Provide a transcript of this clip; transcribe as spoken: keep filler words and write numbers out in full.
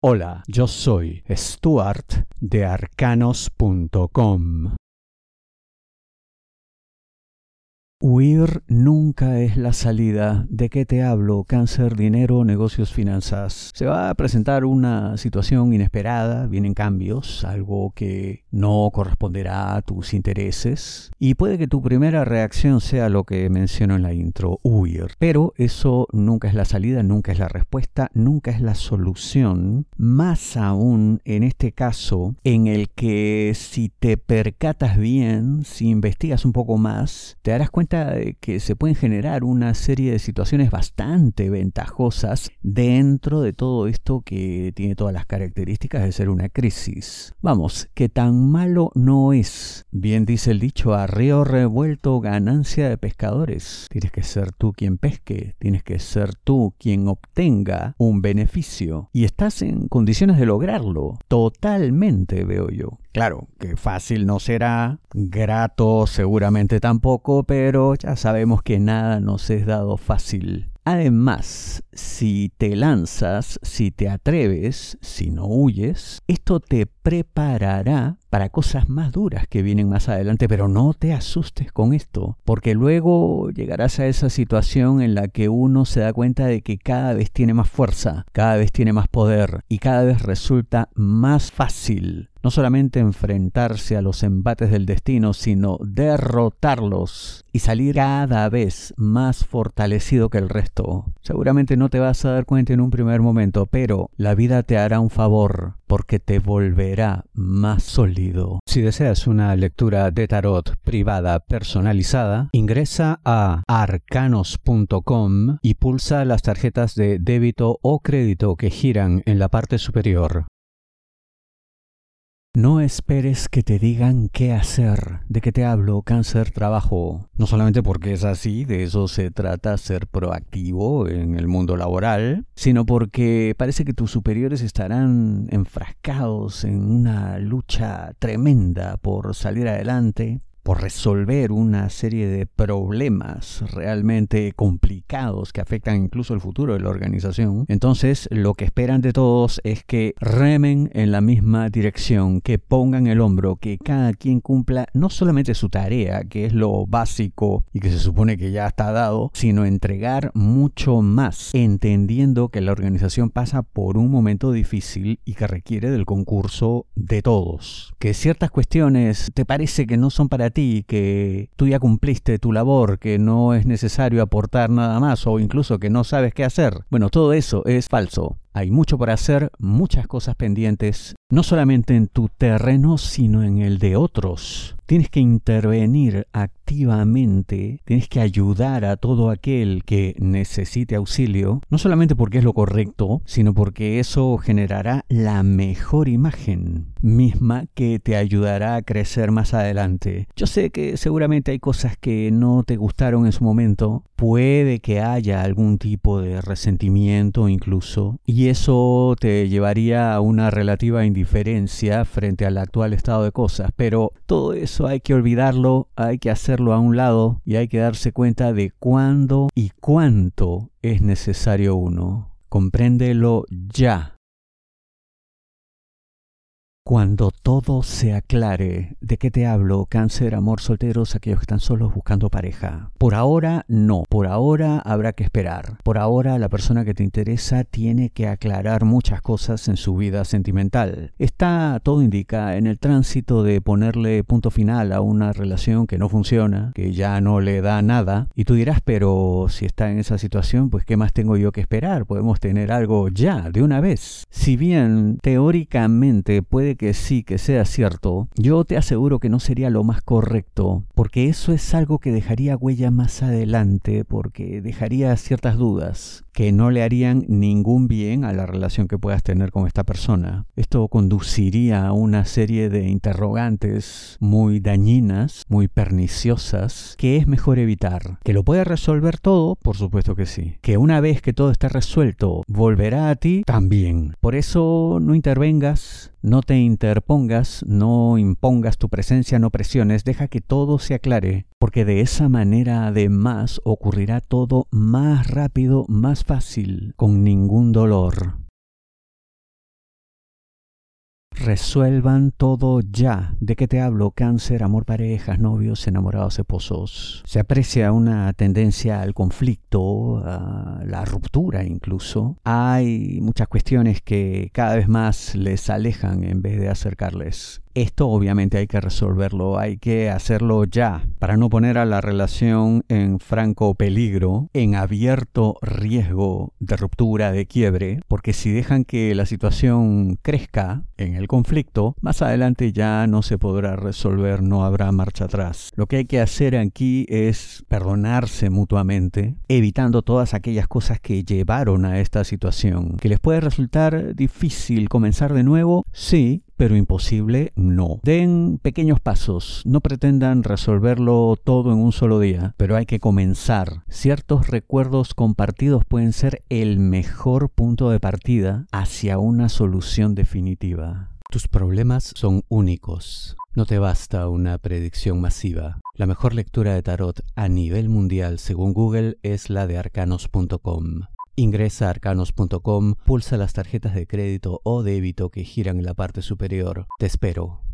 Hola, yo soy Stuart de arcanos punto com. Huir nunca es la salida. ¿De qué te hablo? Cáncer, dinero, negocios, finanzas. Se va a presentar una situación inesperada, vienen cambios, algo que no corresponderá a tus intereses. Y puede que tu primera reacción sea lo que menciono en la intro, huir. Pero eso nunca es la salida, nunca es la respuesta, nunca es la solución. Más aún en este caso, en el que si te percatas bien, si investigas un poco más, te darás cuenta de que se pueden generar una serie de situaciones bastante ventajosas dentro de todo esto que tiene todas las características de ser una crisis. Vamos, que tan malo no es. Bien dice el dicho, a río revuelto ganancia de pescadores. Tienes que ser tú quien pesque, tienes que ser tú quien obtenga un beneficio. Y estás en condiciones de lograrlo. Totalmente, veo yo. Claro, que fácil no será, grato seguramente tampoco, pero ya sabemos que nada nos es dado fácil. Además, si te lanzas, si te atreves, si no huyes, esto te preparará para cosas más duras que vienen más adelante, pero no te asustes con esto, porque luego llegarás a esa situación en la que uno se da cuenta de que cada vez tiene más fuerza, cada vez tiene más poder y cada vez resulta más fácil no solamente enfrentarse a los embates del destino, sino derrotarlos y salir cada vez más fortalecido que el resto. Seguramente no te vas a dar cuenta en un primer momento, pero la vida te hará un favor porque te volverá más sólido. Si deseas una lectura de tarot privada personalizada, ingresa a arcanos punto com y pulsa las tarjetas de débito o crédito que giran en la parte superior. No esperes que te digan qué hacer. ¿De qué te hablo? Cáncer, trabajo. No solamente porque es así, de eso se trata, ser proactivo en el mundo laboral, sino porque parece que tus superiores estarán enfrascados en una lucha tremenda por salir adelante, por resolver una serie de problemas realmente complicados que afectan incluso el futuro de la organización. Entonces, lo que esperan de todos es que remen en la misma dirección, que pongan el hombro, que cada quien cumpla no solamente su tarea, que es lo básico y que se supone que ya está dado, sino entregar mucho más, entendiendo que la organización pasa por un momento difícil y que requiere del concurso de todos. Que ciertas cuestiones te parece que no son para ti, que tú ya cumpliste tu labor, que no es necesario aportar nada más o incluso que no sabes qué hacer. Bueno, todo eso es falso. Hay mucho por hacer, muchas cosas pendientes, no solamente en tu terreno, sino en el de otros. Tienes que intervenir activamente, tienes que ayudar a todo aquel que necesite auxilio, no solamente porque es lo correcto, sino porque eso generará la mejor imagen misma que te ayudará a crecer más adelante. Yo sé que seguramente hay cosas que no te gustaron en su momento, puede que haya algún tipo de resentimiento incluso, y eso te llevaría a una relativa indiferencia frente al actual estado de cosas, pero todo eso hay que olvidarlo, hay que hacerlo a un lado y hay que darse cuenta de cuándo y cuánto es necesario uno. Compréndelo ya. Cuando todo se aclare, ¿de qué te hablo? Cáncer, amor, solteros, aquellos que están solos buscando pareja. Por ahora, no. Por ahora habrá que esperar. Por ahora, la persona que te interesa tiene que aclarar muchas cosas en su vida sentimental. Está, todo indica, en el tránsito de ponerle punto final a una relación que no funciona, que ya no le da nada. Y tú dirás, pero si está en esa situación, pues ¿qué más tengo yo que esperar? Podemos tener algo ya, de una vez. Si bien, teóricamente, puede que sí, que sea cierto, yo te aseguro que no sería lo más correcto, porque eso es algo que dejaría huella más adelante, porque dejaría ciertas dudas que no le harían ningún bien a la relación que puedas tener con esta persona. Esto conduciría a una serie de interrogantes muy dañinas, muy perniciosas, que es mejor evitar. ¿Que lo puede resolver todo? Por supuesto que sí. ¿Que una vez que todo esté resuelto, volverá a ti? También. Por eso no intervengas, no te interpongas, no impongas tu presencia, no presiones, deja que todo se aclare, porque de esa manera además ocurrirá todo más rápido, más fácil, con ningún dolor. resuelvan todo ya. ¿De qué te hablo? Cáncer, amor, parejas, novios, enamorados, esposos. Se aprecia una tendencia al conflicto, a la ruptura incluso. Hay muchas cuestiones que cada vez más les alejan en vez de acercarles. Esto obviamente hay que resolverlo, hay que hacerlo ya, para no poner a la relación en franco peligro, en abierto riesgo de ruptura, de quiebre, porque si dejan que la situación crezca en el conflicto, más adelante ya no se podrá resolver, no habrá marcha atrás. Lo que hay que hacer aquí es perdonarse mutuamente, evitando todas aquellas cosas que llevaron a esta situación. ¿Que les puede resultar difícil comenzar de nuevo? Sí, pero imposible no. Den pequeños pasos, no pretendan resolverlo todo en un solo día, pero hay que comenzar. Ciertos recuerdos compartidos pueden ser el mejor punto de partida hacia una solución definitiva. Tus problemas son únicos. No te basta una predicción masiva. La mejor lectura de tarot a nivel mundial, según Google, es la de arcanos punto com. Ingresa a arcanos punto com, pulsa las tarjetas de crédito o débito que giran en la parte superior. Te espero.